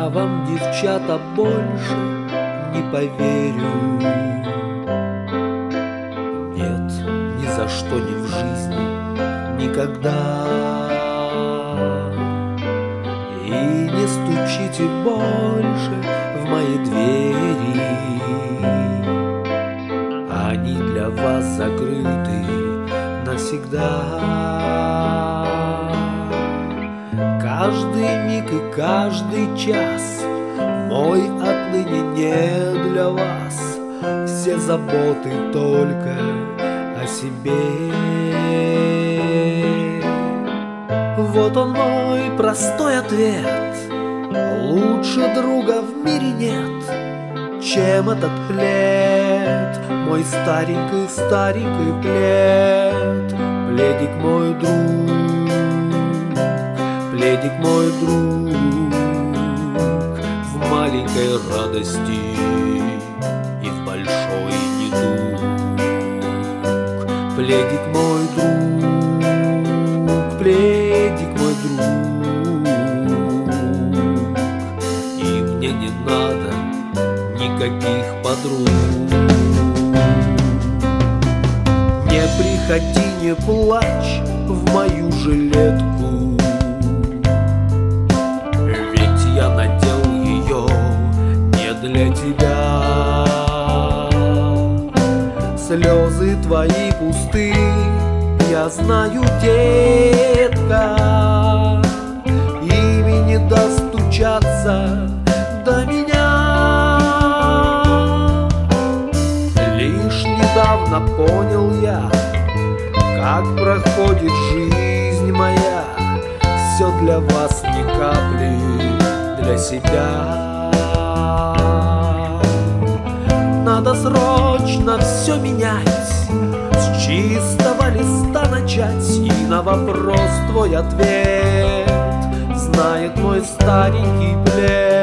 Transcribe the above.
Я вам, девчата, больше не поверю. Нет, ни за что, ни в жизни, никогда. И не стучите больше в мои двери. Они для вас закрыты навсегда. Каждый миг и каждый час мой отныне не для вас. Все заботы только о себе. Вот он мой простой ответ: лучше друга в мире нет, чем этот плед, мой старенький плед. Пледик мой друг, пледик мой друг, в маленькой радости и в большой недуг. Пледик мой друг, пледик мой друг, и мне не надо никаких подруг. Не приходи, не плачь в мою жилетку, ведь я надел ее не для тебя. Слезы твои пусты, я знаю, детка, ими не достучаться до меня. Лишь недавно понял я, как проходит жизнь моя. Все для вас, ни капли для себя. Надо срочно все менять, с чистого листа начать. И на вопрос твой ответ знает мой старенький плед.